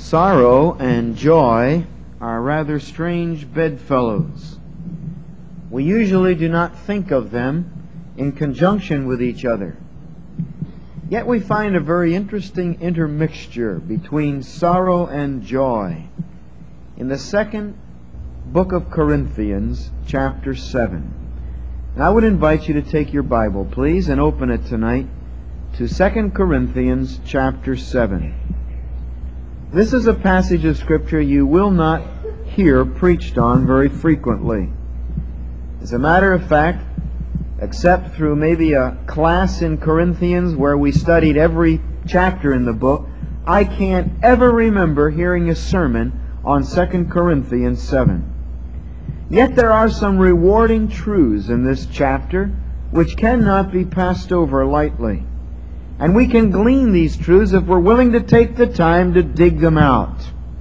Sorrow and joy are rather strange bedfellows. We usually do not think of them in conjunction with each other. Yet we find a very interesting intermixture between sorrow and joy in the second book of Corinthians, chapter 7. And I would invite you to take your Bible, please, and open it tonight to 2 Corinthians, chapter 7. This is a passage of Scripture you will not hear preached on very frequently. As a matter of fact, except through maybe a class in Corinthians where we studied every chapter in the book, I can't ever remember hearing a sermon on 2 Corinthians 7. Yet there are some rewarding truths in this chapter which cannot be passed over lightly. And we can glean these truths if we're willing to take the time to dig them out.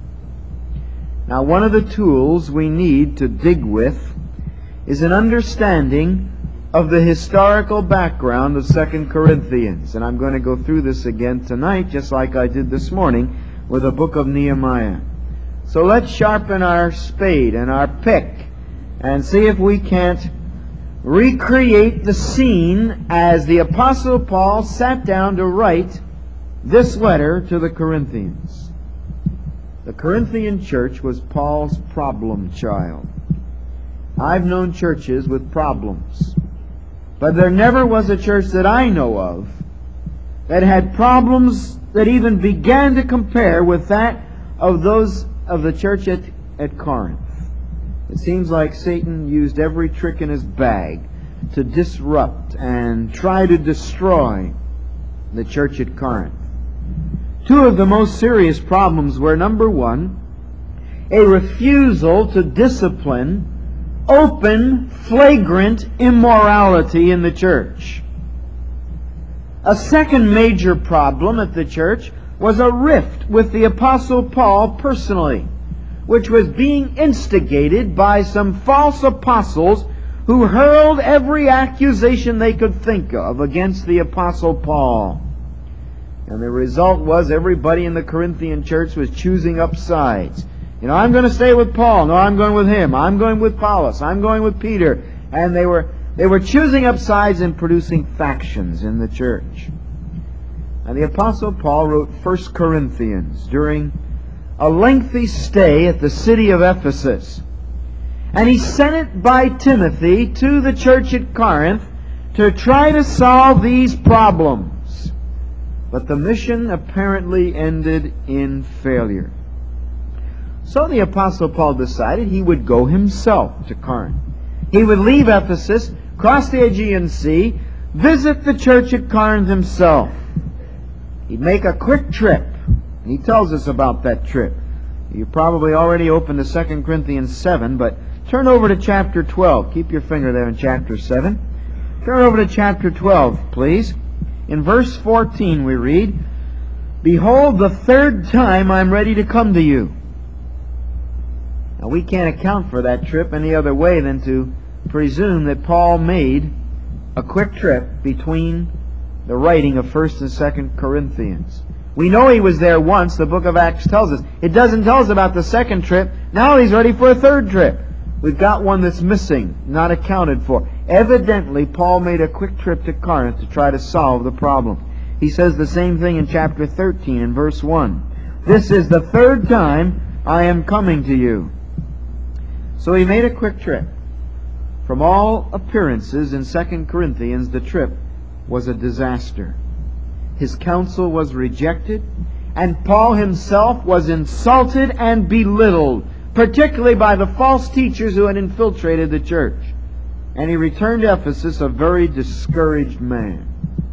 Now, one of the tools we need to dig with is an understanding of the historical background of 2 Corinthians. And I'm going to go through this again tonight, just like I did this morning with the book of Nehemiah. So let's sharpen our spade and our pick and see if we can't recreate the scene as the Apostle Paul sat down to write this letter to the Corinthians. The Corinthian church was Paul's problem child. I've known churches with problems, but there never was a church that I know of that had problems that even began to compare with that of those of the church at Corinth. It seems like Satan used every trick in his bag to disrupt and try to destroy the church at Corinth. Two of the most serious problems were, number one, a refusal to discipline open, flagrant immorality in the church. A second major problem at the church was a rift with the Apostle Paul personally, which was being instigated by some false apostles who hurled every accusation they could think of against the Apostle Paul. And the result was everybody in the Corinthian church was choosing up sides. You know, I'm going to stay with Paul. No, I'm going with him. I'm going with Apollos. I'm going with Peter. And they were choosing up sides and producing factions in the church. And the Apostle Paul wrote 1 Corinthians during a lengthy stay at the city of Ephesus. And he sent it by Timothy to the church at Corinth to try to solve these problems. But the mission apparently ended in failure. So the Apostle Paul decided he would go himself to Corinth. He would leave Ephesus, cross the Aegean Sea, visit the church at Corinth himself. He'd make a quick trip. And he tells us about that trip. You probably already opened to 2 Corinthians 7, but turn over to chapter 12. Keep your finger there in chapter 7. Turn over to chapter 12, please. In verse 14 we read, "Behold, the third time I'm ready to come to you." Now we can't account for that trip any other way than to presume that Paul made a quick trip between the writing of 1st and 2nd Corinthians. We know he was there once. The book of Acts tells us. It doesn't tell us about the second trip. Now he's ready for a third trip. We've got one that's missing, not accounted for. Evidently, Paul made a quick trip to Corinth to try to solve the problem. He says the same thing in chapter 13 in verse 1. "This is the third time I am coming to you." So he made a quick trip. From all appearances in 2 Corinthians, the trip was a disaster. His counsel was rejected, and Paul himself was insulted and belittled, particularly by the false teachers who had infiltrated the church. And he returned to Ephesus a very discouraged man.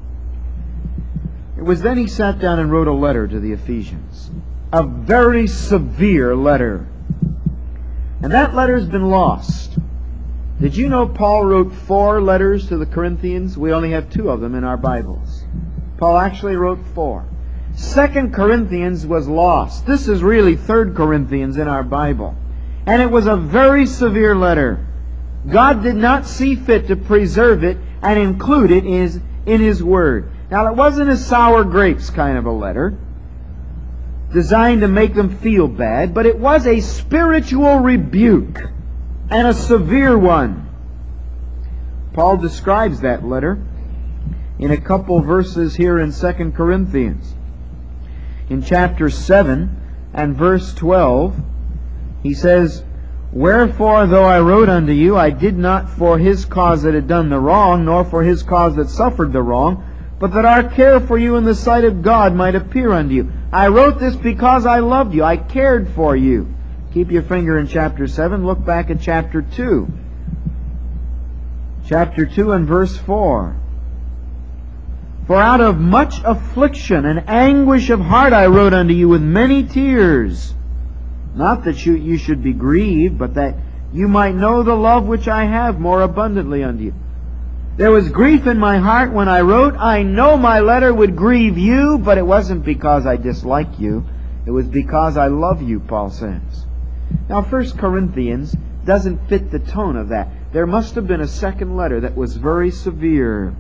It was then he sat down and wrote a letter to the Ephesians. A very severe letter. And that letter's been lost. Did you know Paul wrote 4 letters to the Corinthians? We only have 2 of them in our Bibles. Paul actually wrote 4. 2 Corinthians was lost. This is really 3 Corinthians in our Bible. And it was a very severe letter. God did not see fit to preserve it and include it in His Word. Now, it wasn't a sour grapes kind of a letter. designed to make them feel bad, but it was a spiritual rebuke, and a severe one. Paul describes that letter in a couple verses here in 2 Corinthians. In chapter 7 and verse 12, he says, "Wherefore, though I wrote unto you, I did not for his cause that had done the wrong, nor for his cause that suffered the wrong, but that our care for you in the sight of God might appear unto you. I wrote this because I loved you. I cared for you." Keep your finger in chapter 7. Look back at chapter 2. Chapter 2 and verse 4. "For out of much affliction and anguish of heart I wrote unto you with many tears. Not that you should be grieved, but that you might know the love which I have more abundantly unto you." There was grief in my heart when I wrote. I know my letter would grieve you, but it wasn't because I dislike you. It was because I love you, Paul says. Now, 1 Corinthians doesn't fit the tone of that. There must have been a second letter that was very severe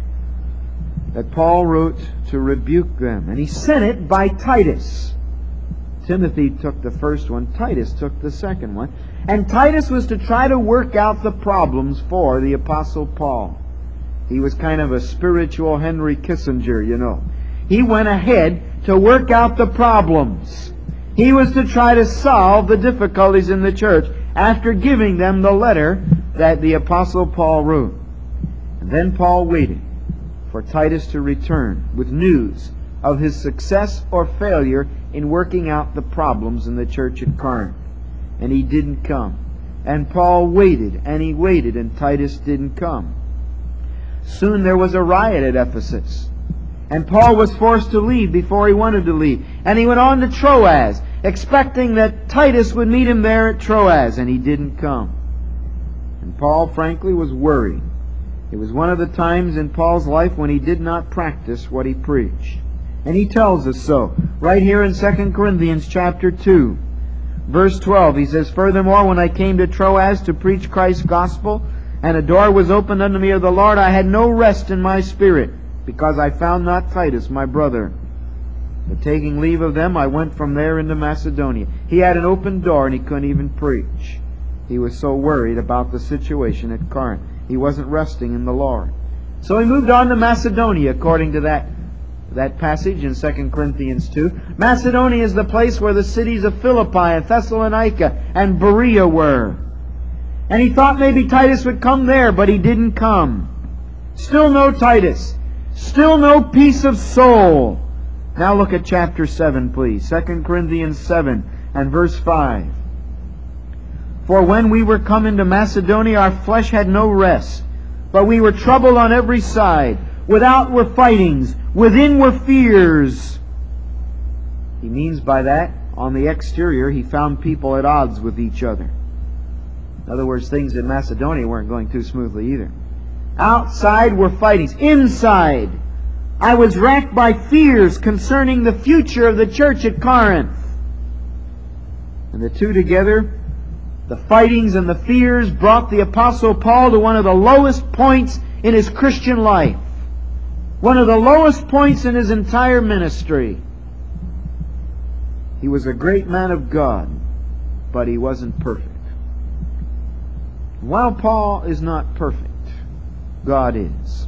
that Paul wrote to rebuke them. And he sent it by Titus. Timothy took the first one. Titus took the second one. And Titus was to try to work out the problems for the Apostle Paul. He was kind of a spiritual Henry Kissinger, you know. He went ahead to work out the problems. He was to try to solve the difficulties in the church after giving them the letter that the Apostle Paul wrote. And then Paul waited for Titus to return with news of his success or failure in working out the problems in the church at Corinth. And he didn't come. And Paul waited, and he waited, and Titus didn't come. Soon there was a riot at Ephesus, and Paul was forced to leave before he wanted to leave. And he went on to Troas, expecting that Titus would meet him there at Troas, and he didn't come. And Paul, frankly, was worried. It was one of the times in Paul's life when he did not practice what he preached. And he tells us so. Right here in 2 Corinthians chapter 2, verse 12, he says, "Furthermore, when I came to Troas to preach Christ's gospel, and a door was opened unto me of the Lord, I had no rest in my spirit, because I found not Titus, my brother. But taking leave of them, I went from there into Macedonia." He had an open door, and he couldn't even preach. He was so worried about the situation at Corinth. He wasn't resting in the Lord. So he moved on to Macedonia, according to that passage in 2 Corinthians 2. Macedonia is the place where the cities of Philippi and Thessalonica and Berea were. And he thought maybe Titus would come there, but he didn't come. Still no Titus. Still no peace of soul. Now look at chapter 7, please. 2 Corinthians 7 and verse 5. "For when we were come into Macedonia, our flesh had no rest, but we were troubled on every side. Without were fightings, within were fears." He means by that, on the exterior, he found people at odds with each other. In other words, things in Macedonia weren't going too smoothly either. Outside were fightings. Inside, I was racked by fears concerning the future of the church at Corinth. And the two together, the fightings and the fears, brought the Apostle Paul to one of the lowest points in his Christian life. One of the lowest points in his entire ministry. He was a great man of God, but he wasn't perfect. While Paul is not perfect, God is.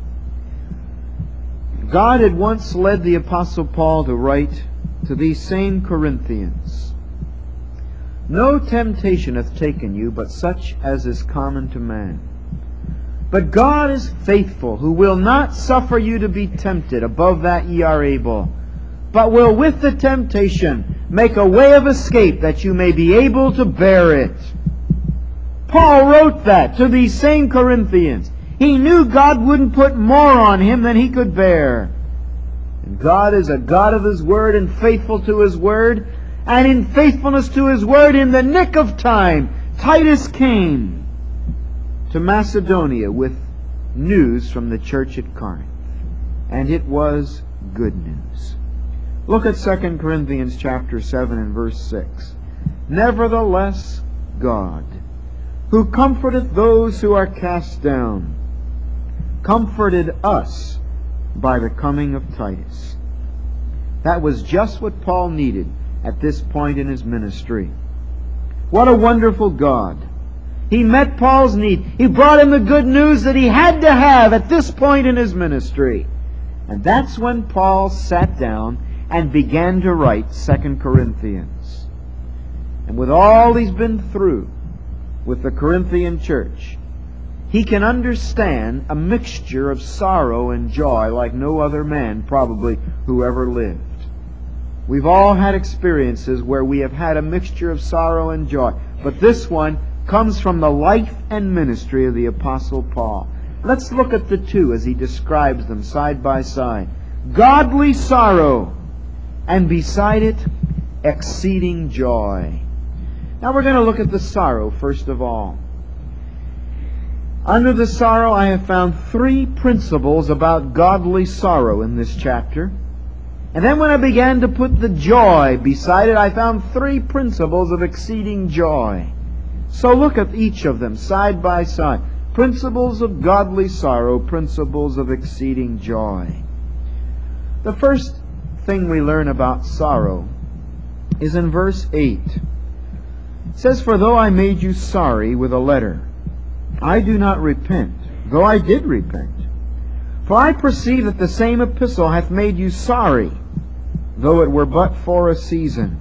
God had once led the Apostle Paul to write to these same Corinthians, "No temptation hath taken you, but such as is common to man. But God is faithful, who will not suffer you to be tempted above that ye are able, but will with the temptation make a way of escape, that you may be able to bear it." Paul wrote that to these same Corinthians. He knew God wouldn't put more on him than he could bear. And God is a God of His Word and faithful to His Word. And in faithfulness to His Word, in the nick of time, Titus came to Macedonia with news from the church at Corinth. And it was good news. Look at 2 Corinthians chapter 7 and verse 6. "Nevertheless, God, who comforteth those who are cast down, comforted us by the coming of Titus, That was just what Paul needed at this point in his ministry. What a wonderful God. He met Paul's need. He brought him the good news that he had to have at this point in his ministry. And that's when Paul sat down and began to write 2 Corinthians. And with all he's been through with the Corinthian church, he can understand a mixture of sorrow and joy like no other man probably who ever lived. We've all had experiences where we have had a mixture of sorrow and joy, but this one comes from the life and ministry of the Apostle Paul. Let's look at the two as he describes them side by side. Godly sorrow, and beside it, exceeding joy. Now we're going to look at the sorrow first of all. Under the sorrow, I have found 3 principles about godly sorrow in this chapter. And then when I began to put the joy beside it, I found 3 principles of exceeding joy. So look at each of them side by side. Principles of godly sorrow, principles of exceeding joy. The first thing we learn about sorrow is in verse 8. It says, "For though I made you sorry with a letter, I do not repent, though I did repent. For I perceive that the same epistle hath made you sorry, though it were but for a season."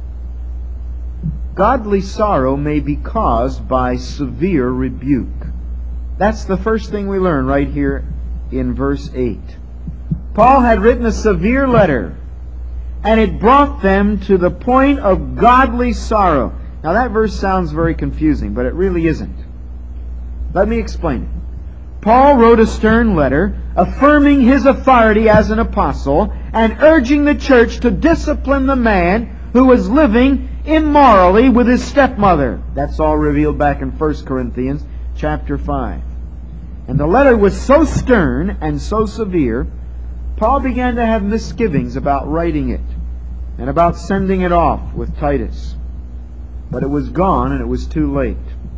Godly sorrow may be caused by severe rebuke. That's the first thing we learn right here in verse 8. Paul had written a severe letter, and it brought them to the point of godly sorrow. Now that verse sounds very confusing, but it really isn't. Let me explain it. Paul wrote a stern letter affirming his authority as an apostle and urging the church to discipline the man who was living immorally with his stepmother. That's all revealed back in 1 Corinthians chapter 5. And the letter was so stern and so severe, Paul began to have misgivings about writing it and about sending it off with Titus. But it was gone and it was too late.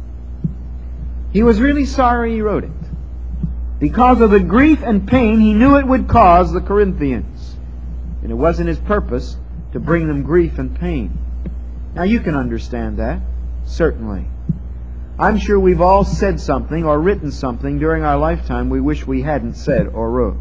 He was really sorry he wrote it. Because of the grief and pain he knew it would cause the Corinthians. And it wasn't his purpose to bring them grief and pain. Now you can understand that, certainly. I'm sure we've all said something or written something during our lifetime we wish we hadn't said or wrote.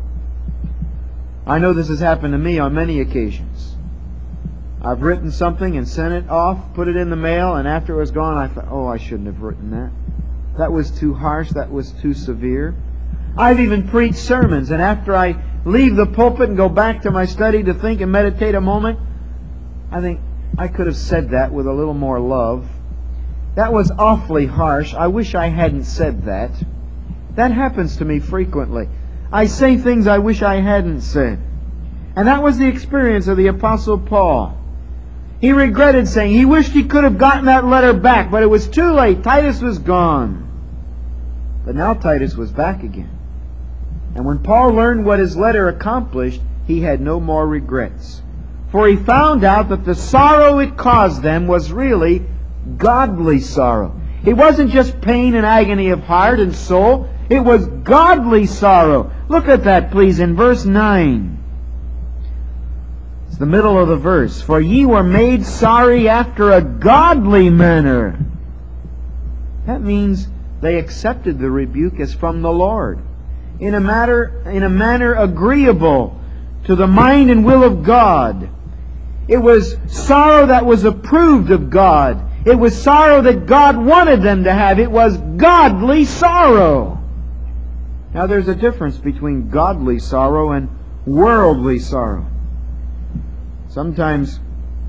I know this has happened to me on many occasions. I've written something and sent it off, put it in the mail, and after it was gone I thought, oh, I shouldn't have written that. That was too harsh, that was too severe. I've even preached sermons, and after I leave the pulpit and go back to my study to think and meditate a moment, I think, I could have said that with a little more love. That was awfully harsh. I wish I hadn't said that. That happens to me frequently. I say things I wish I hadn't said. And that was the experience of the Apostle Paul. He regretted saying he wished he could have gotten that letter back, but it was too late. Titus was gone. But now Titus was back again. And when Paul learned what his letter accomplished, he had no more regrets. For he found out that the sorrow it caused them was really godly sorrow. It wasn't just pain and agony of heart and soul. It was godly sorrow. Look at that, please, in verse 9. It's the middle of the verse. "For ye were made sorry after a godly manner." That means they accepted the rebuke as from the Lord, in a manner agreeable to the mind and will of God. It was sorrow that was approved of God. It was sorrow that God wanted them to have. It was godly sorrow. Now there's a difference between godly sorrow and worldly sorrow. Sometimes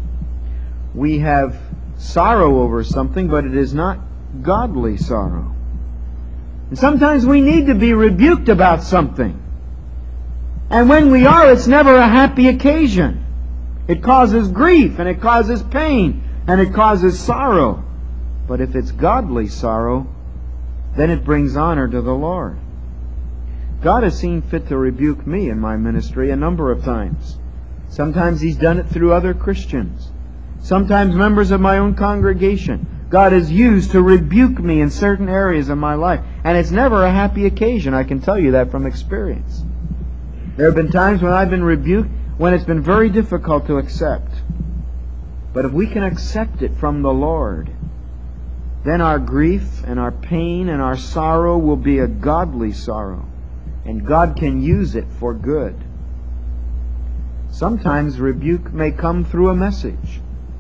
we have sorrow over something, but it is not godly sorrow. And sometimes we need to be rebuked about something. And when we are, it's never a happy occasion. It causes grief, and it causes pain, and it causes sorrow. But if it's godly sorrow, then it brings honor to the Lord. God has seen fit to rebuke me in my ministry a number of times. Sometimes He's done it through other Christians. Sometimes members of my own congregation. God has used to rebuke me in certain areas of my life. And it's never a happy occasion. I can tell you that from experience. There have been times when I've been rebuked. when it's been very difficult to accept. But if we can accept it from the Lord, then our grief and our pain and our sorrow will be a godly sorrow, and God can use it for good. Sometimes rebuke may come through a message,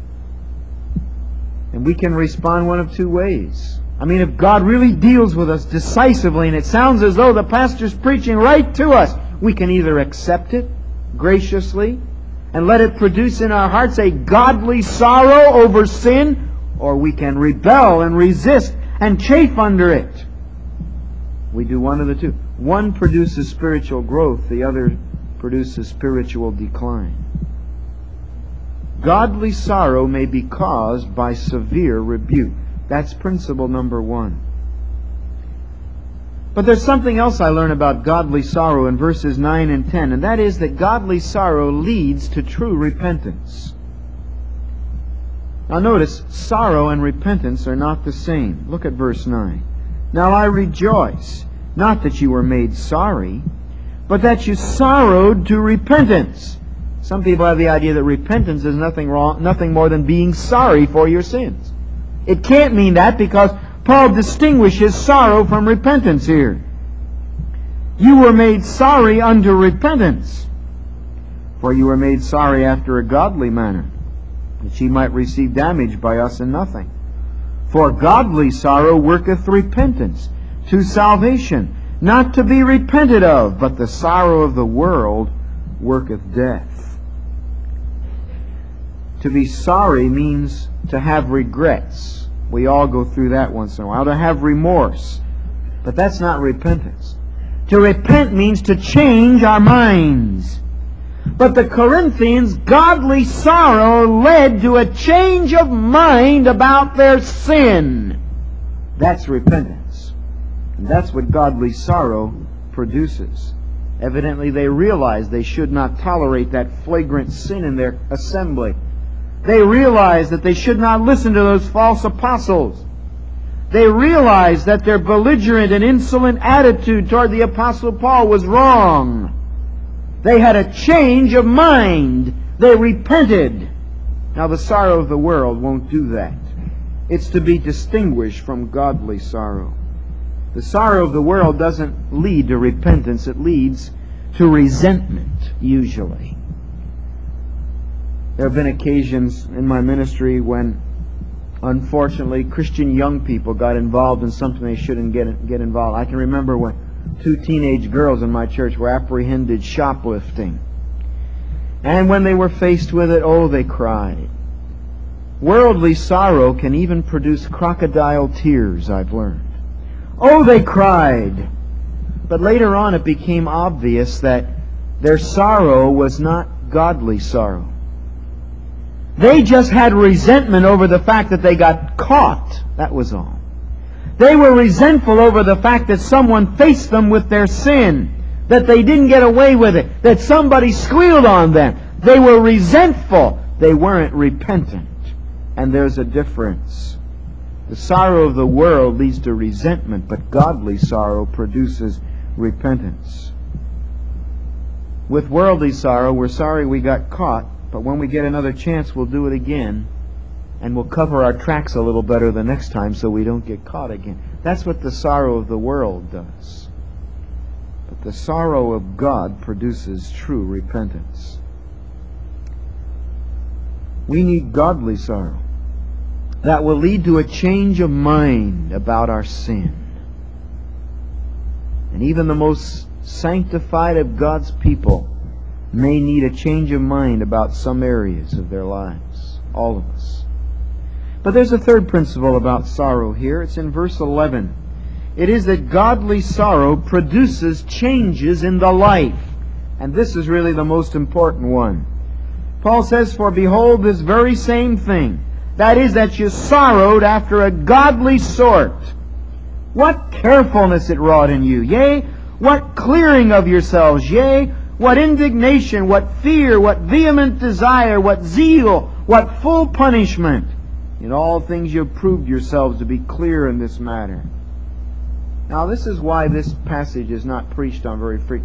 and we can respond one of two ways. I mean, if God really deals with us decisively and it sounds as though the pastor's preaching right to us, we can either accept it graciously and let it produce in our hearts a godly sorrow over sin, or we can rebel and resist and chafe under it. We do one of the two. One produces spiritual growth, the other produces spiritual decline. Godly sorrow may be caused by severe rebuke. That's principle number one. But there's something else I learn about godly sorrow in verses 9 and 10, and that is that godly sorrow leads to true repentance. Now notice, sorrow and repentance are not the same. Look at verse 9. Now I rejoice, not that you were made sorry, but that you sorrowed to repentance. Some people have the idea that repentance is nothing more than being sorry for your sins. It can't mean that, because Paul distinguishes sorrow from repentance here. You were made sorry unto repentance, for you were made sorry after a godly manner, that ye might receive damage by us in nothing. For godly sorrow worketh repentance to salvation, not to be repented of, but the sorrow of the world worketh death. To be sorry means to have regrets. We all go through that once in a while. To have remorse. But that's not repentance. To repent means to change our minds. But the Corinthians' godly sorrow led to a change of mind about their sin. That's repentance. And that's what godly sorrow produces. Evidently they realized they should not tolerate that flagrant sin in their assembly. They realized that they should not listen to those false apostles. They realized that their belligerent and insolent attitude toward the Apostle Paul was wrong. They had a change of mind. They repented. Now the sorrow of the world won't do that. It's to be distinguished from godly sorrow. The sorrow of the world doesn't lead to repentance. It leads to resentment, usually. There have been occasions in my ministry when, unfortunately, Christian young people got involved in something they shouldn't get involved. I can remember when 2 teenage girls in my church were apprehended shoplifting. And when they were faced with it, oh, they cried. Worldly sorrow can even produce crocodile tears, I've learned. Oh, they cried. But later on it became obvious that their sorrow was not godly sorrow. They just had resentment over the fact that they got caught. That was all. They were resentful over the fact that someone faced them with their sin, that they didn't get away with it, that somebody squealed on them. They were resentful. They weren't repentant. And there's a difference. The sorrow of the world leads to resentment, but godly sorrow produces repentance. With worldly sorrow, we're sorry we got caught, but when we get another chance, we'll do it again, and we'll cover our tracks a little better the next time so we don't get caught again. That's what the sorrow of the world does. But the sorrow of God produces true repentance. We need godly sorrow that will lead to a change of mind about our sin. And even the most sanctified of God's people may need a change of mind about some areas of their lives. All of us. But there's a third principle about sorrow here. It's in verse 11. It is that godly sorrow produces changes in the life. And this is really the most important one. Paul says, for behold, this very same thing, that is, that you sorrowed after a godly sort. What carefulness it wrought in you, yea, what clearing of yourselves, yea, what indignation, what fear, what vehement desire, what zeal, what full punishment. In all things you have proved yourselves to be clear in this matter. Now this is why this passage is not preached on very frequently.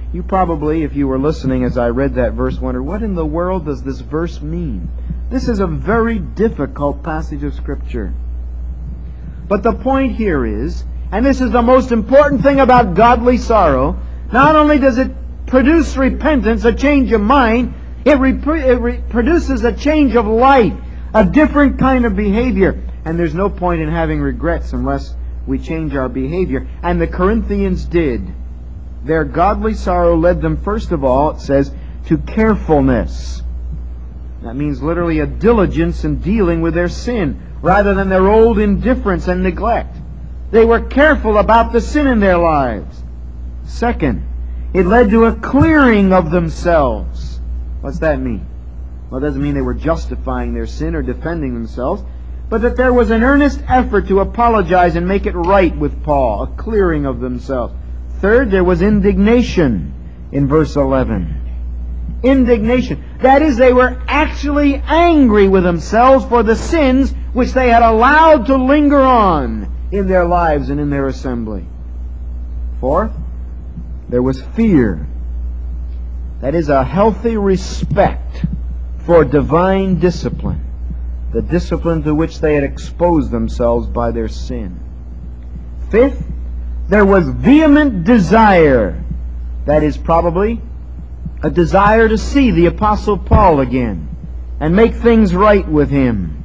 You probably, if you were listening as I read that verse, wondered, what in the world does this verse mean? This is a very difficult passage of Scripture. But the point here is, and this is the most important thing about godly sorrow, not only does it produce repentance, a change of mind, it produces a change of life, a different kind of behavior. And there's no point in having regrets unless we change our behavior. And the Corinthians did. Their godly sorrow led them, first of all, it says, to carefulness. That means literally a diligence in dealing with their sin, rather than their old indifference and neglect. They were careful about the sin in their lives. Second, it led to a clearing of themselves. What's that mean? Well, it doesn't mean they were justifying their sin or defending themselves, but that there was an earnest effort to apologize and make it right with Paul, a clearing of themselves. Third, there was indignation in verse 11. Indignation. That is, they were actually angry with themselves for the sins which they had allowed to linger on in their lives and in their assembly. Fourth, there was fear. That is, a healthy respect for divine discipline, the discipline to which they had exposed themselves by their sin. Fifth, there was vehement desire. That is probably a desire to see the Apostle Paul again and make things right with him.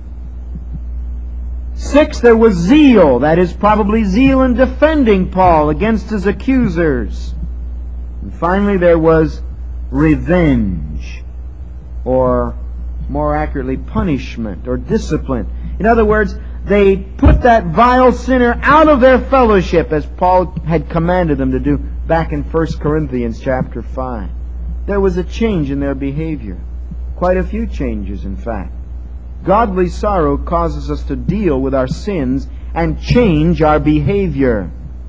Sixth, there was zeal. That is probably zeal in defending Paul against his accusers. And finally, there was revenge, or more accurately, punishment or discipline. In other words, they put that vile sinner out of their fellowship, as Paul had commanded them to do back in 1 Corinthians chapter 5. There was a change in their behavior. Quite a few changes, in fact. Godly sorrow causes us to deal with our sins and change our behavior.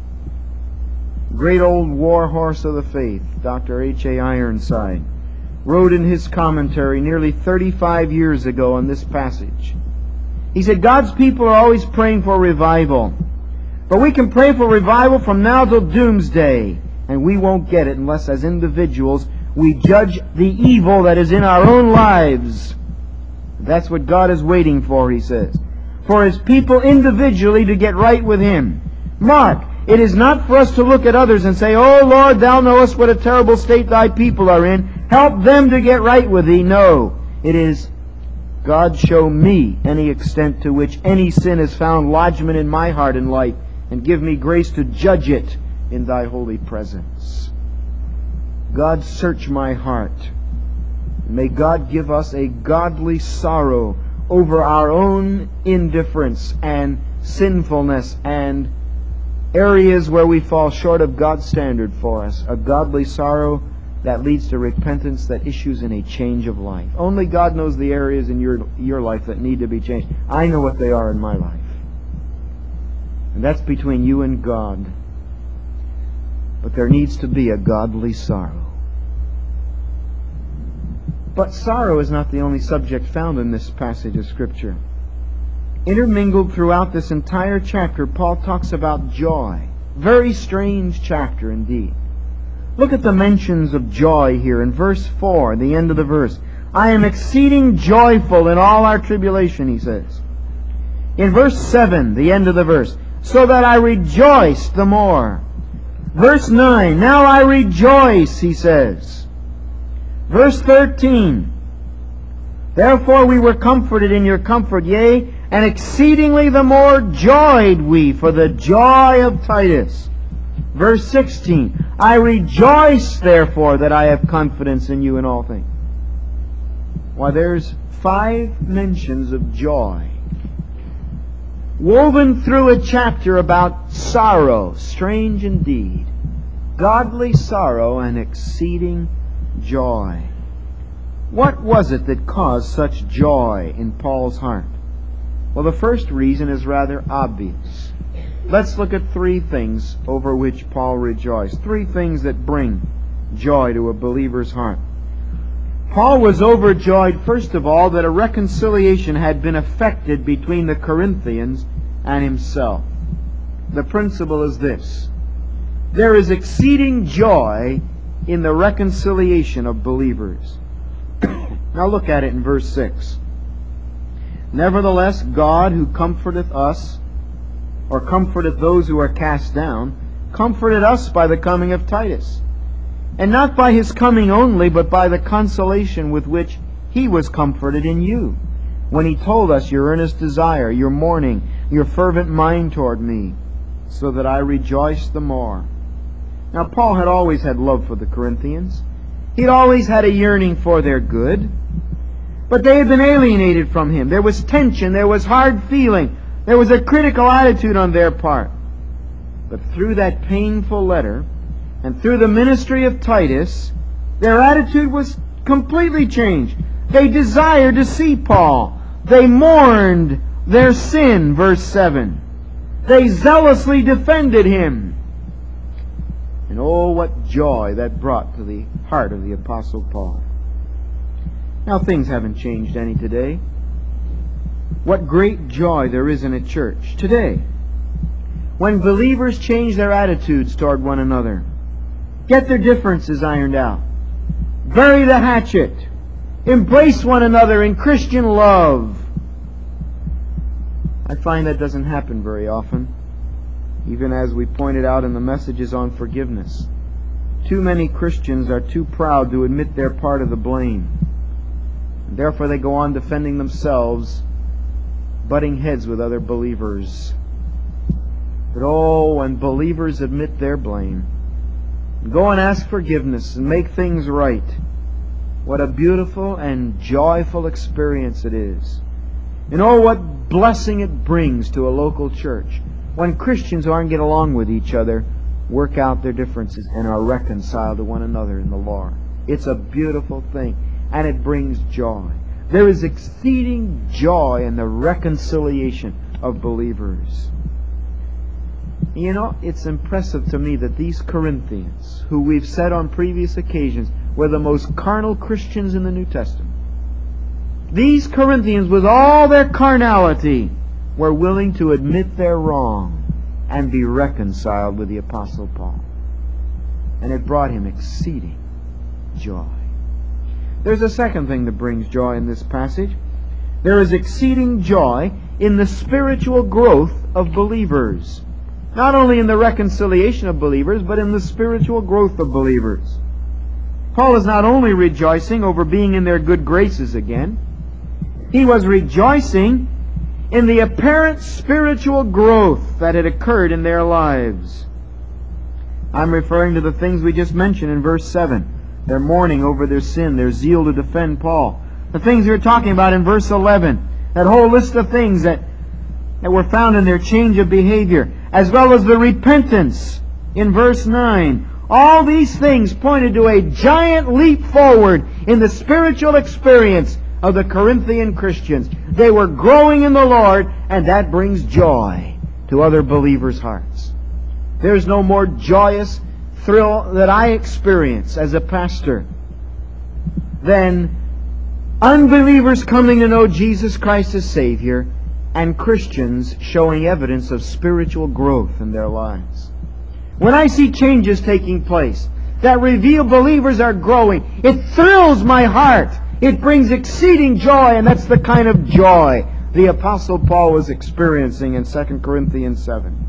Great old war horse of the faith, Dr. H.A. Ironside, wrote in his commentary nearly 35 years ago on this passage. He said, God's people are always praying for revival. But we can pray for revival from now till doomsday, and we won't get it unless as individuals we judge the evil that is in our own lives. That's what God is waiting for, he says. For His people individually to get right with Him. Mark, it is not for us to look at others and say, Oh Lord, Thou knowest what a terrible state Thy people are in. Help them to get right with Thee. No, it is, God, show me any extent to which any sin has found lodgment in my heart and life, and give me grace to judge it in Thy holy presence. God, search my heart. May God give us a godly sorrow over our own indifference and sinfulness and areas where we fall short of God's standard for us. A godly sorrow that leads to repentance, that issues in a change of life. Only God knows the areas in your life that need to be changed. I know what they are in my life. And that's between you and God. But there needs to be a godly sorrow. But sorrow is not the only subject found in this passage of Scripture. Intermingled throughout this entire chapter, Paul talks about joy. Very strange chapter indeed. Look at the mentions of joy here in verse 4, the end of the verse. I am exceeding joyful in all our tribulation, he says. In verse 7, the end of the verse, so that I rejoice the more. Verse 9, now I rejoice, he says. Verse 13, therefore we were comforted in your comfort, yea, and exceedingly the more joyed we for the joy of Titus. Verse 16, I rejoice therefore that I have confidence in you in all things. Why, there's 5 mentions of joy woven through a chapter about sorrow, strange indeed. Godly sorrow and exceeding joy. What was it that caused such joy in Paul's heart? Well, the first reason is rather obvious. Let's look at 3 things over which Paul rejoiced. 3 things that bring joy to a believer's heart. Paul was overjoyed, first of all, that a reconciliation had been effected between the Corinthians and himself. The principle is this: there is exceeding joy in the reconciliation of believers. Now look at it in verse 6. Nevertheless, God, who comforteth us, or comforteth those who are cast down, comforted us by the coming of Titus. And not by his coming only, but by the consolation with which he was comforted in you, when he told us your earnest desire, your mourning, your fervent mind toward me, so that I rejoiced the more. Now Paul had always had love for the Corinthians. He'd always had a yearning for their good. But they had been alienated from him. There was tension, there was hard feeling, there was a critical attitude on their part. But through that painful letter, and through the ministry of Titus, their attitude was completely changed. They desired to see Paul. They mourned their sin, verse 7. They zealously defended him. And oh, what joy that brought to the heart of the Apostle Paul. Now, things haven't changed any today. What great joy there is in a church today when believers change their attitudes toward one another, get their differences ironed out, bury the hatchet, embrace one another in Christian love. I find that doesn't happen very often, even as we pointed out in the messages on forgiveness. Too many Christians are too proud to admit their part of the blame. And therefore they go on defending themselves, butting heads with other believers. But oh, when believers admit their blame, and go and ask forgiveness and make things right, what a beautiful and joyful experience it is. And oh, what blessing it brings to a local church when Christians who aren't getting along with each other work out their differences and are reconciled to one another in the Lord. It's a beautiful thing, and it brings joy. There is exceeding joy in the reconciliation of believers. You know, it's impressive to me that these Corinthians, who we've said on previous occasions were the most carnal Christians in the New Testament, these Corinthians, with all their carnality, were willing to admit their wrong and be reconciled with the Apostle Paul. And it brought him exceeding joy. There's a second thing that brings joy in this passage. There is exceeding joy in the spiritual growth of believers. Not only in the reconciliation of believers, but in the spiritual growth of believers. Paul is not only rejoicing over being in their good graces again, he was rejoicing in the apparent spiritual growth that had occurred in their lives. I'm referring to the things we just mentioned in verse 7. Their mourning over their sin, their zeal to defend Paul. The things we were talking about in verse 11. That whole list of things that were found in their change of behavior, as well as the repentance in verse 9. All these things pointed to a giant leap forward in the spiritual experience of the Corinthian Christians. They were growing in the Lord, and that brings joy to other believers' hearts. There's no more joyous thrill that I experience as a pastor than unbelievers coming to know Jesus Christ as Savior and Christians showing evidence of spiritual growth in their lives. When I see changes taking place that reveal believers are growing, it thrills my heart. It brings exceeding joy, and that's the kind of joy the Apostle Paul was experiencing in 2 Corinthians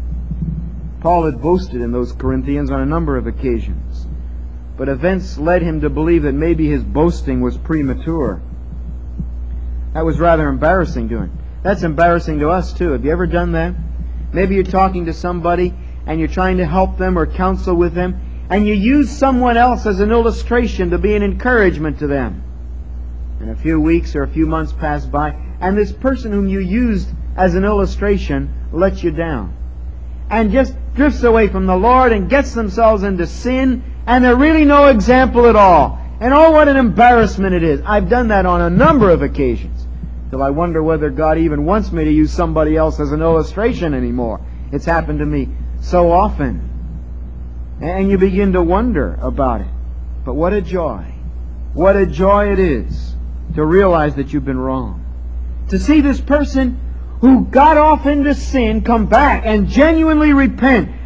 7. Paul had boasted in those Corinthians on a number of occasions, but events led him to believe that maybe his boasting was premature. That was rather embarrassing to him. That's embarrassing to us too. Have you ever done that? Maybe you're talking to somebody and you're trying to help them or counsel with them, and you use someone else as an illustration to be an encouragement to them. And a few weeks or a few months pass by, and this person whom you used as an illustration lets you down and just drifts away from the Lord and gets themselves into sin, and they're really no example at all. And oh, what an embarrassment it is. I've done that on a number of occasions, till I wonder whether God even wants me to use somebody else as an illustration anymore. It's happened to me so often. And you begin to wonder about it. But what a joy. What a joy it is to realize that you've been wrong. To see this person who got off into sin come back and genuinely repent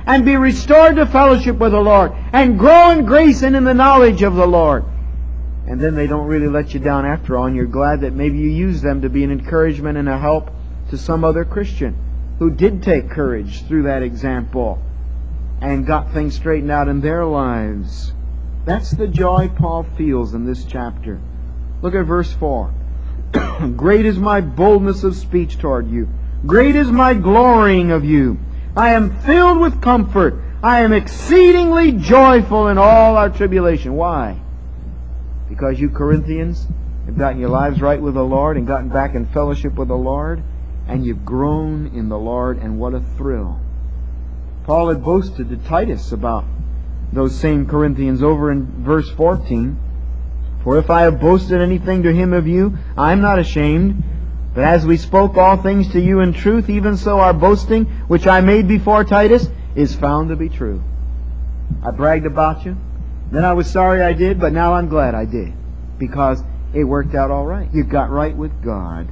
and be restored to fellowship with the Lord, and grow in grace and in the knowledge of the Lord. And then they don't really let you down after all, and you're glad that maybe you use them to be an encouragement and a help to some other Christian who did take courage through that example and got things straightened out in their lives. That's the joy Paul feels in this chapter. Look at verse 4. Great is my boldness of speech toward you. Great is my glorying of you. I am filled with comfort. I am exceedingly joyful in all our tribulation. Why? Because you Corinthians have gotten your lives right with the Lord and gotten back in fellowship with the Lord, and you've grown in the Lord, and what a thrill. Paul had boasted to Titus about those same Corinthians over in verse 14. For if I have boasted anything to him of you, I am not ashamed. But as we spoke all things to you in truth, even so our boasting, which I made before Titus, is found to be true. I bragged about you. Then I was sorry I did, but now I'm glad I did. Because it worked out all right. You got right with God.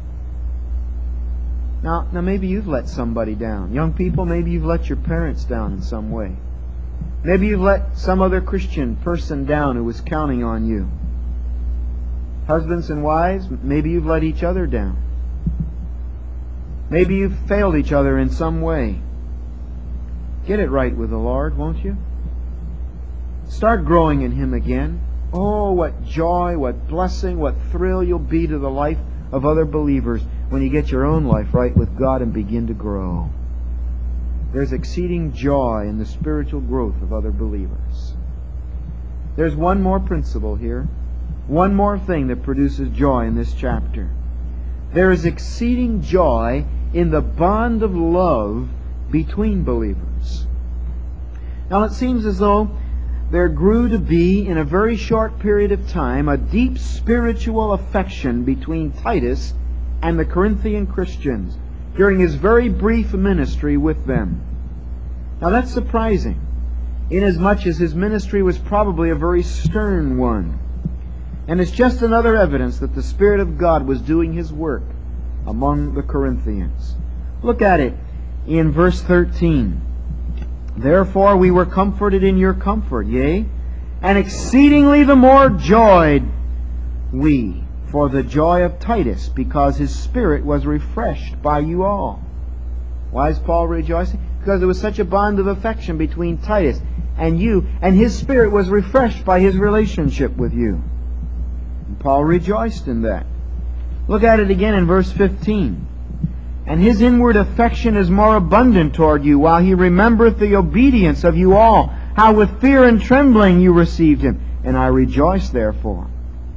Now maybe you've let somebody down. Young people, maybe you've let your parents down in some way. Maybe you've let some other Christian person down who was counting on you. Husbands and wives, maybe you've let each other down. Maybe you've failed each other in some way. Get it right with the Lord, won't you? Start growing in Him again. Oh, what joy, what blessing, what thrill you'll be to the life of other believers when you get your own life right with God and begin to grow. There's exceeding joy in the spiritual growth of other believers. There's one more principle here. One more thing that produces joy in this chapter. There is exceeding joy in the bond of love between believers. Now it seems as though there grew to be, in a very short period of time, a deep spiritual affection between Titus and the Corinthian Christians during his very brief ministry with them. Now that's surprising, inasmuch as his ministry was probably a very stern one. And it's just another evidence that the Spirit of God was doing His work among the Corinthians. Look at it in verse 13. Therefore we were comforted in your comfort, yea, and exceedingly the more joyed we for the joy of Titus, because his spirit was refreshed by you all. Why is Paul rejoicing? Because there was such a bond of affection between Titus and you, and his spirit was refreshed by his relationship with you. And Paul rejoiced in that. Look at it again in verse 15. And his inward affection is more abundant toward you, while he remembereth the obedience of you all, how with fear and trembling you received him. And I rejoice therefore.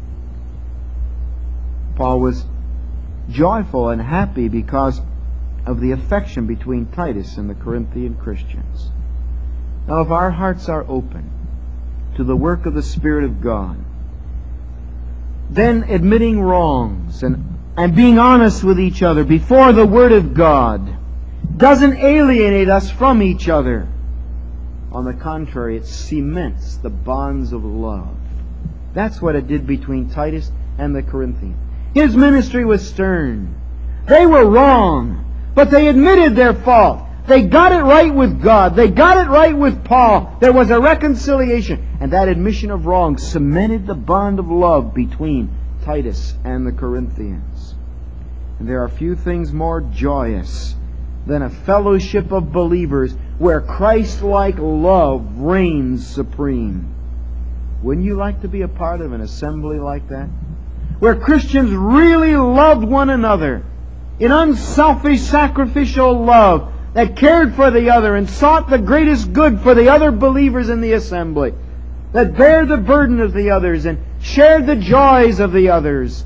Paul was joyful and happy because of the affection between Titus and the Corinthian Christians. Now, if our hearts are open to the work of the Spirit of God, then admitting wrongs and being honest with each other before the Word of God doesn't alienate us from each other. On the contrary, it cements the bonds of love. That's what it did between Titus and the Corinthians. His ministry was stern. They were wrong, but they admitted their fault. They got it right with God. They got it right with Paul. There was a reconciliation. And that admission of wrong cemented the bond of love between Titus and the Corinthians. And there are few things more joyous than a fellowship of believers where Christ-like love reigns supreme. Wouldn't you like to be a part of an assembly like that? Where Christians really loved one another in unselfish, sacrificial love that cared for the other and sought the greatest good for the other believers in the assembly, that bare the burden of the others and shared the joys of the others.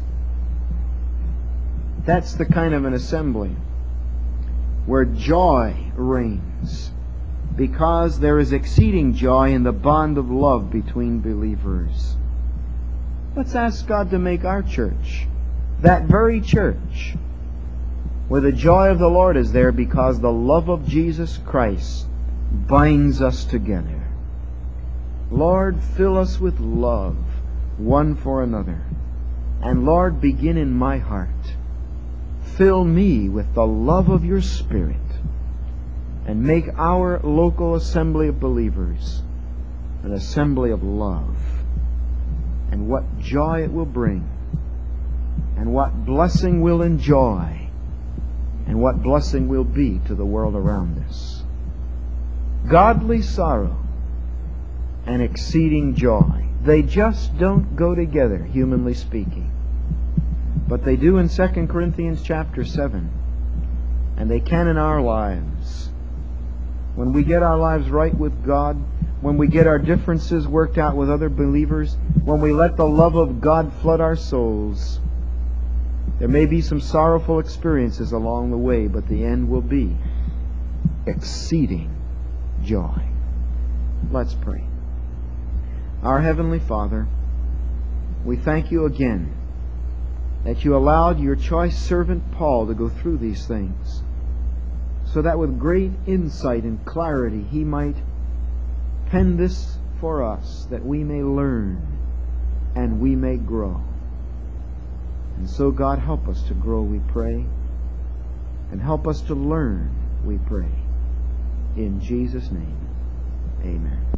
That's the kind of an assembly where joy reigns, because there is exceeding joy in the bond of love between believers. Let's ask God to make our church that very church where the joy of the Lord is there, because the love of Jesus Christ binds us together. Lord, fill us with love one for another. And Lord, begin in my heart. Fill me with the love of your Spirit. and make our local assembly of believers an assembly of love. And what joy it will bring, and what blessing we'll enjoy, and what blessing will be to the world around us. Godly sorrow and exceeding joy. They just don't go together, humanly speaking. But they do in 2 Corinthians chapter 7. And they can in our lives. When we get our lives right with God, when we get our differences worked out with other believers, when we let the love of God flood our souls, there may be some sorrowful experiences along the way, but the end will be exceeding joy. Let's pray. Our Heavenly Father, we thank You again that You allowed Your choice servant Paul to go through these things, so that with great insight and clarity he might pen this for us, that we may learn and we may grow. And so, God, help us to grow, we pray, and help us to learn, we pray. In Jesus' name, amen.